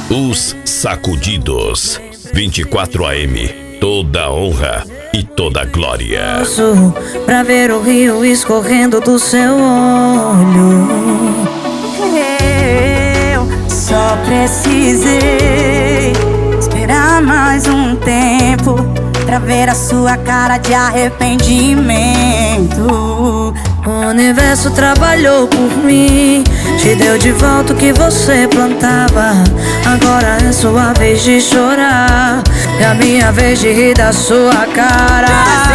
Os Sacudidos. 24 AM. Toda honra e toda glória. Pra ver o rio escorrendo do seu olho. Eu só precisei esperar mais um tempo pra ver a sua cara de arrependimento. O universo trabalhou por mim, te deu de volta o que você plantava. Agora é sua vez de chorar, é a minha vez de rir da sua cara.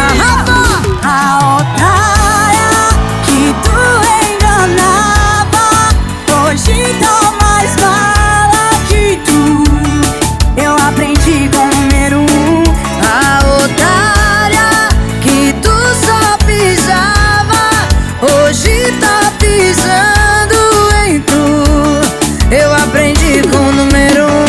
A otária que tu enganava, hoje tá mais mala que tu. Eu aprendi com o número 1. A otária que tu só pisava, hoje tá pisando em tu. Eu aprendi com o número 1.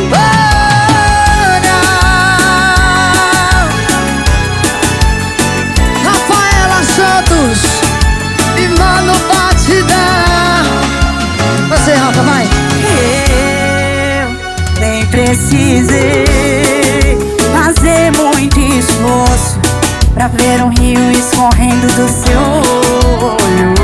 Rafaela Santos e Mano Batidão. Você, Rafa, vai. Eu nem precisei fazer muito esforço pra ver um rio escorrendo do seu olho.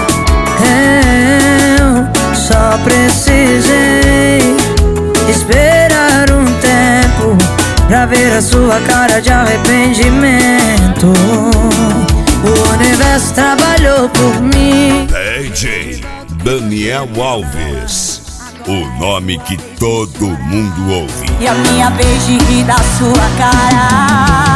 Eu só precisei esperar um tempo pra ver a sua cara de arrependimento. O universo trabalhou por mim. DJ Daniel Alves. O nome que todo mundo ouve. E a minha vez de rir da sua cara.